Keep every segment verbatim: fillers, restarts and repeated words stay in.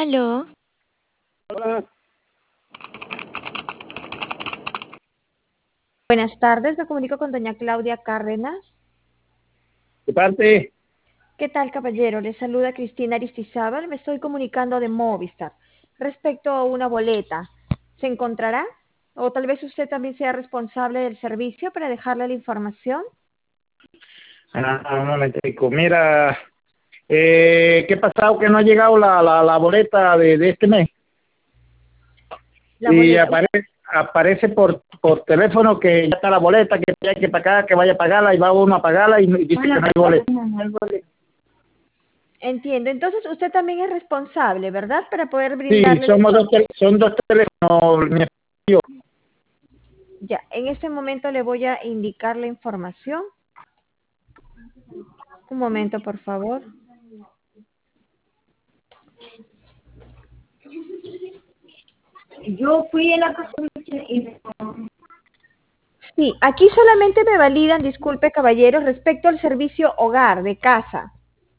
Aló, Hola, Buenas tardes, me comunico con doña Claudia Cárdenas. de parte, ¿Qué tal, caballero? Le saluda Cristina Aristizábal, me estoy comunicando de Movistar respecto a una boleta. ¿Se encontrará? O tal vez usted también sea responsable del servicio para dejarle la información. ah, un momentico, mira, eh, ¿qué ha pasado? Que no ha llegado la, la, la boleta de, de este mes La y boleta. aparece, aparece por, por teléfono que ya está la boleta, que hay que pagar, que vaya a pagarla y va uno a pagarla y dice que no hay boleta. No hay boleta. Entiendo. Entonces usted también es responsable, ¿verdad? Para poder Sí, brindarle la somos dos, información. tel- son dos teléfonos, mi esposo y yo. Ya, en este momento le voy a indicar la información. Un momento, por favor. yo fui a la casa y Sí, aquí solamente me validan, disculpe, caballero, respecto al servicio hogar de casa.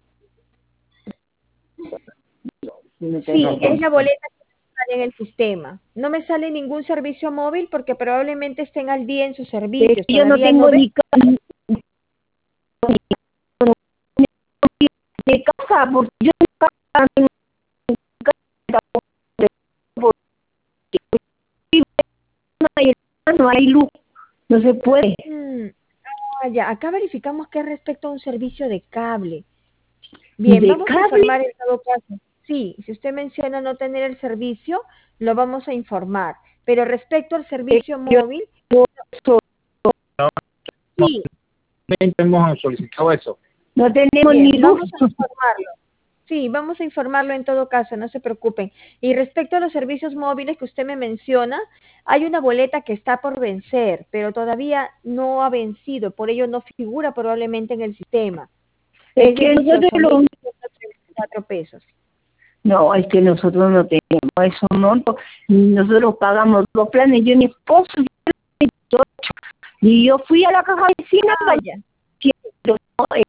Sí, No, es la boleta que me sale en el sistema. No me sale ningún servicio móvil porque probablemente estén al día en sus pero servicios. yo no Todavía no tengo ven. ni ca- de casa, porque yo nunca tengo casa, porque no hay luz, no se puede. Mm, ah, ya, acá verificamos que es respecto a un servicio de cable. Bien, De vamos a cable, informar en todo caso. Sí, si usted menciona no tener el servicio, lo vamos a informar. Pero respecto al eh, servicio yo móvil, no, sí, no hemos solicitado eso. no tenemos ni bien, luz. vamos a informarlo. Sí, vamos a informarlo en todo caso, no se preocupen. Y respecto a los servicios móviles que usted me menciona, hay una boleta que está por vencer, pero todavía no ha vencido, por ello no figura probablemente en el sistema. Es Es de que nosotros dieciocho mil lo, treinta y cuatro pesos. no, es que nosotros no tenemos esos montos. Nosotros pagamos dos planes, yo y mi esposo, y yo fui a la caja vecina Ah, para ya. no, eh,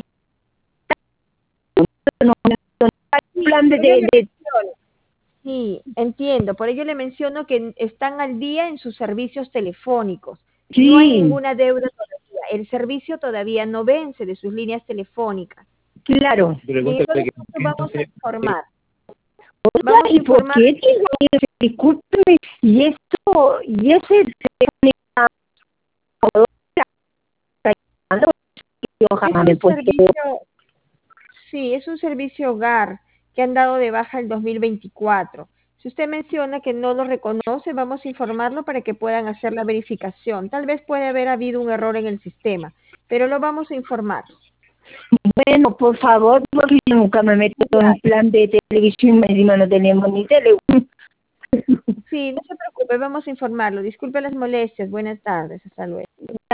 no, no hay Sí, plan de, por ello de, le de- menciono. Sí, entiendo. Por ello le menciono que están al día en sus servicios telefónicos. No hay sí, ninguna deuda todavía. El servicio todavía no vence de sus líneas telefónicas. claro. Y en todo Pregúntale que caso vamos a entonces, informar. Oiga, Vamos a ¿y por informar. qué digo eso? Discúlpeme, y eso, y ese Es ojalá me un puede. servicio, sí, es un servicio hogar que han dado de baja el dos mil veinticuatro. Si usted menciona que no lo reconoce, vamos a informarlo para que puedan hacer la verificación. Tal vez puede haber habido un error en el sistema, pero lo vamos a informar. Bueno, por favor, porque yo nunca me meto en un plan de televisión, encima no tenemos ni tele. Sí, no se preocupe, vamos a informarlo. Disculpe las molestias. Buenas tardes. Hasta luego.